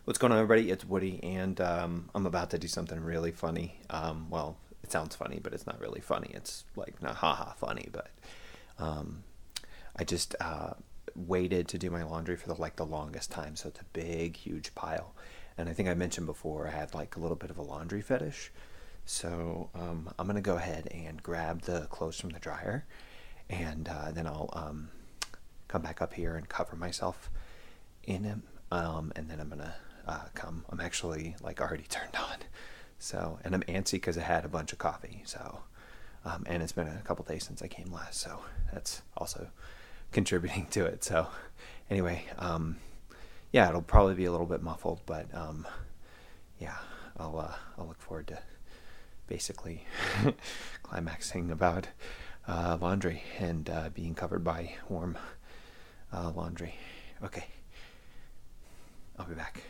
What's going on, everybody? It's Woody, and I'm about to do something really funny. Well, it sounds funny, but it's not really funny. It's like not haha funny, but um, I just waited to do my laundry for the longest time, so it's a big, huge pile. And I think I mentioned before I had like a little bit of a laundry fetish, so I'm gonna go ahead and grab the clothes from the dryer, and then I'll come back up here and cover myself in him. And then I'm gonna come. I'm actually like already turned on, so and I'm antsy because I had a bunch of coffee. So, and it's been a couple days since I came last, so that's also contributing to it. So, anyway, yeah, it'll probably be a little bit muffled, but yeah, I'll look forward to basically climaxing about laundry and being covered by warm laundry. Okay. I'll be back.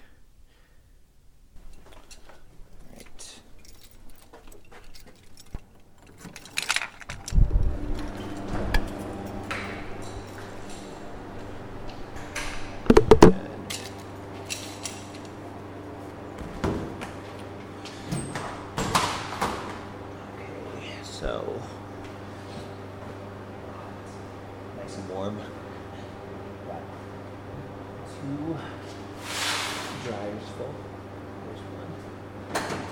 Right. Okay, so nice and warm. Got two dryers full. There's one.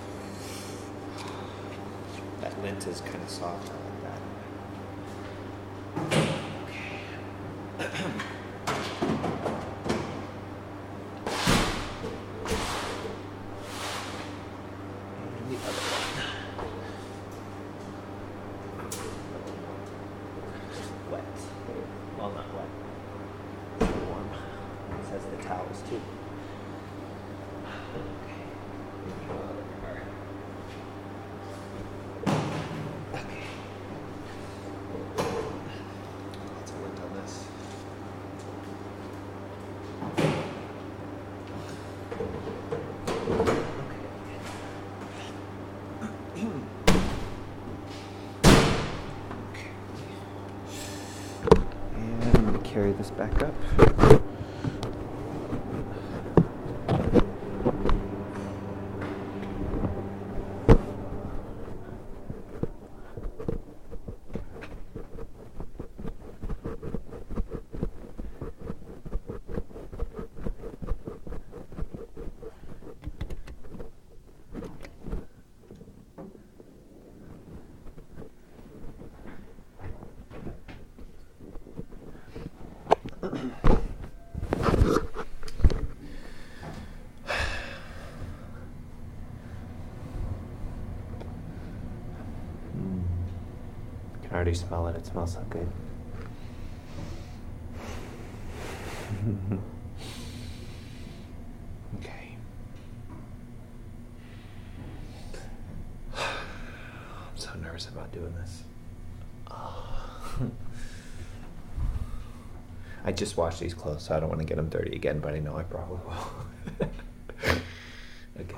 That lint is kind of soft. I like that. And the other one. Wet. Well, not wet. Warm. This has the towels too. And I'm going to carry this back up. I can already smell it. It smells so good. Okay. I'm so nervous about doing this. I just washed these clothes, so I don't want to get them dirty again, but I know I probably will. Okay.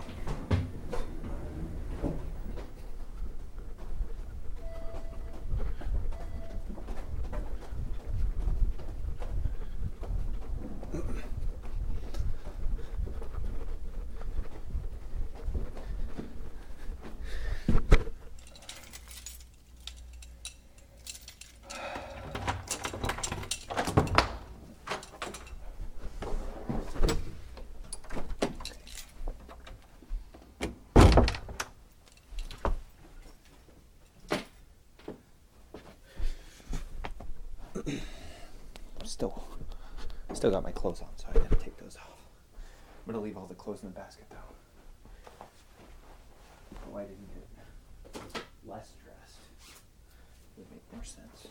Still got my clothes on, so I gotta take those off. I'm gonna leave all the clothes in the basket though. Oh, I didn't get less dressed. Would make more sense.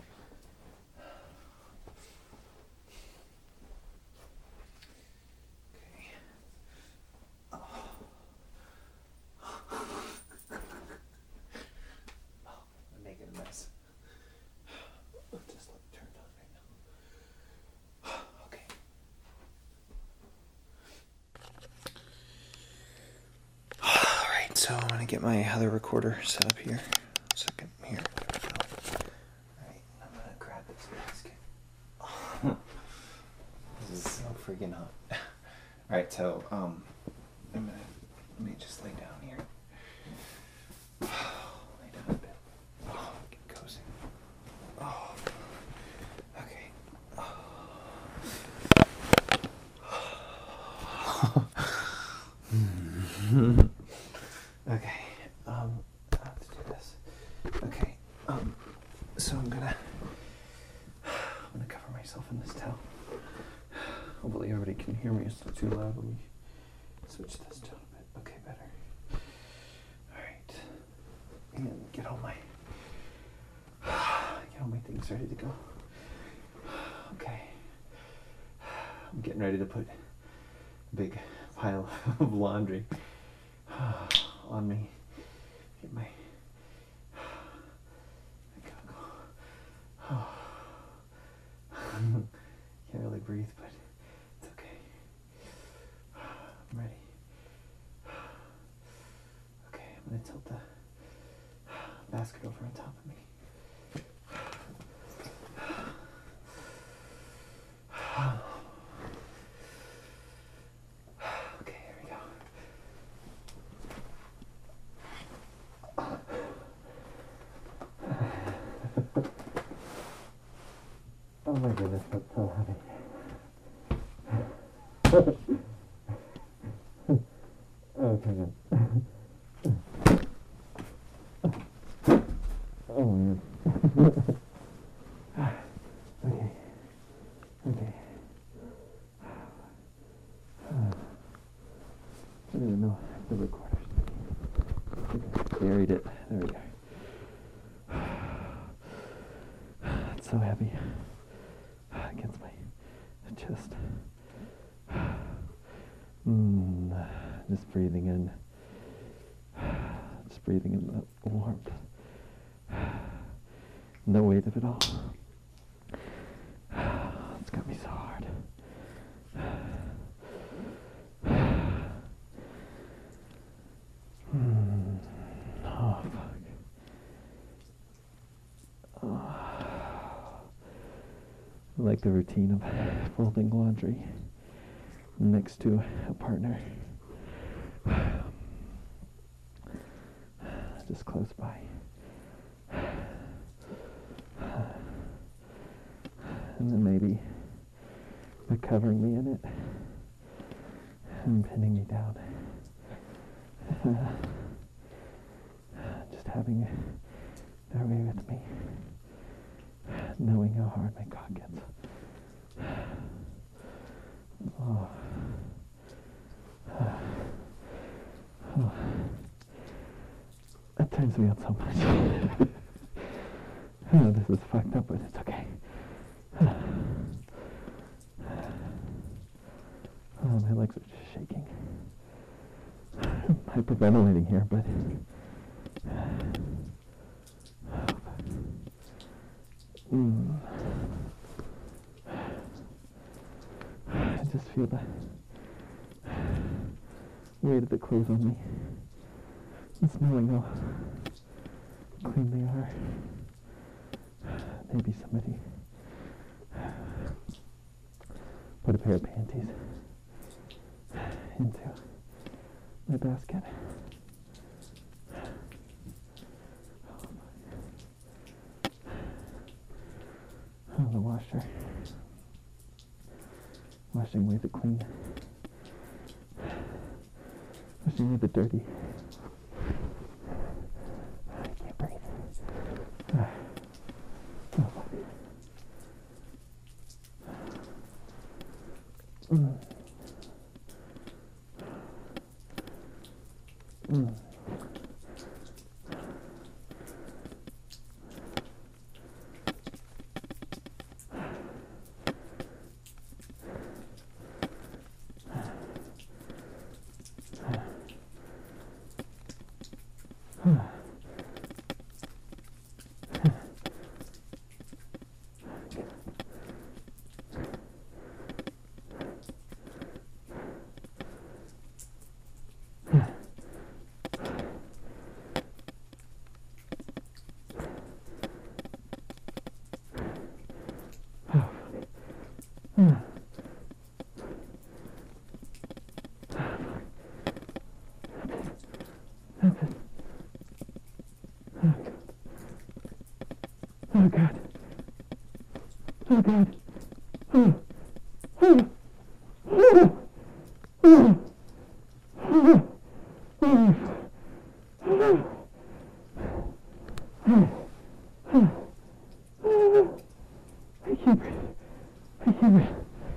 Okay. Oh. I'm making a mess. Just let it turn on right now. Okay. Alright, so I'm gonna get my other recorder set up here. Second here. Alright, I'm gonna grab this basket. This is so freaking hot. right, so let me just lay down here. Lay down a bit. Oh, get cozy. Oh, okay. Okay. I have to do this. Okay. So I'm gonna cover myself in this towel. Hopefully everybody can hear me. It's not too loud. Let me switch this down a bit. Okay, better. All right. And get all my things ready to go. Okay. I'm getting ready to put a big pile of laundry on me. Get my. I gotta go. Can't really breathe, but it's okay. I'm ready. Okay, I'm gonna tilt the basket over on top of me. Okay, here we go. Oh my goodness, that's so heavy. Okay, good. Oh man. Okay. Okay. I don't even know if the recorder's thinking. I buried it. There we go. It's so heavy against my chest. Just breathing in. Just breathing in the warmth. No weight of it all. It's got me so hard. Oh, fuck. I like the routine of folding laundry next to a partner. Just close by. And then maybe by covering me in it and pinning me down. Just having their way with me, knowing how hard my cock gets. Oh. Oh. That turns me on so much. Oh, this is fucked up, but it's okay. Oh, my legs are just shaking. I'm hyperventilating here, but I just feel the weight of the clothes on me. And smelling how clean they are. Maybe somebody put a pair of panties into my basket. Oh, the washer. Washing away the clean. Washing away the dirty. I can't breathe. Oh. Oh God. Oh God. Oh. Oh. Oh. Oh. Oh. Oh. Oh. I can't breathe. I can't breathe.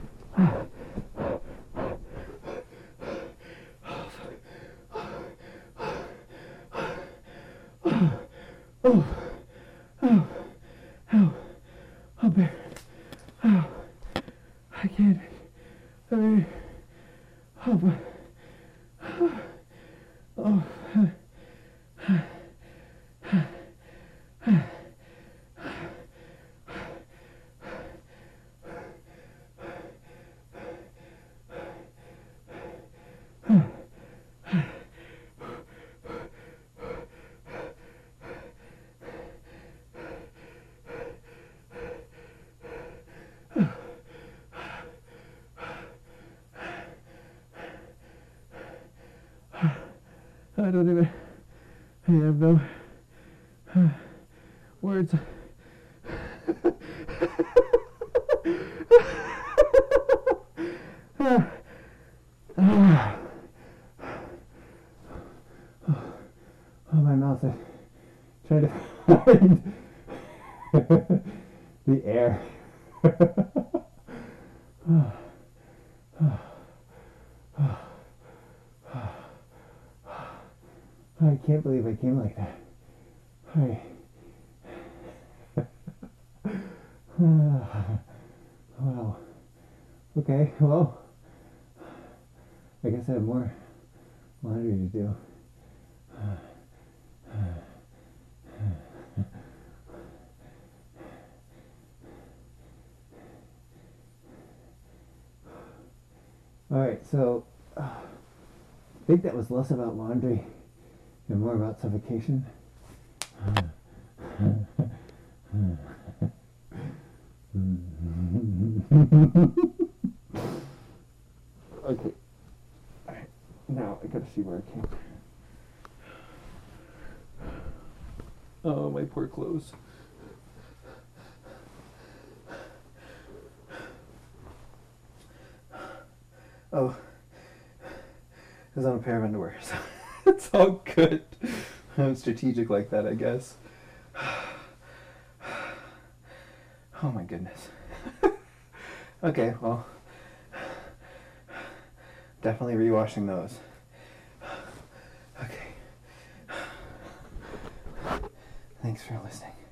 Oh, oh, oh, oh, bear. Oh, I can't. I mean, oh, oh, I don't even. I have no words. Oh, my mouth is trying to find the air. I can't believe I came like that. Wow. Okay, well, I guess I have more laundry to do. Alright, so I think that was less about laundry and more about suffocation. Okay. Alright, now I gotta see where I came. Oh, my poor clothes. Oh, it was on a pair of underwear, so it's all good. I'm strategic like that, I guess. Oh my goodness. Okay, well, definitely rewashing those. Okay. Thanks for listening.